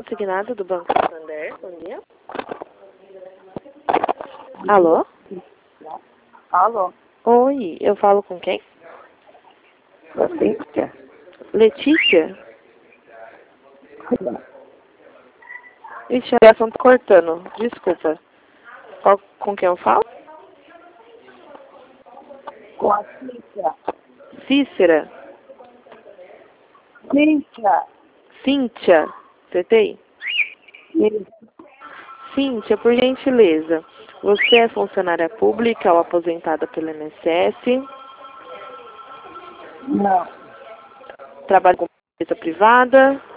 consignado do Banco Santander. Bom dia. Alô? Alô? Oi, eu falo com quem? Letícia? Letícia? Ixi, a ligação tá cortando. Desculpa. Com quem eu falo? Com a Cíntia. Cícera? Cíntia? Cíntia? Acertei? Isso. Cíntia, por gentileza, você é funcionária pública ou aposentada pelo INSS? Não. Trabalha com empresa privada?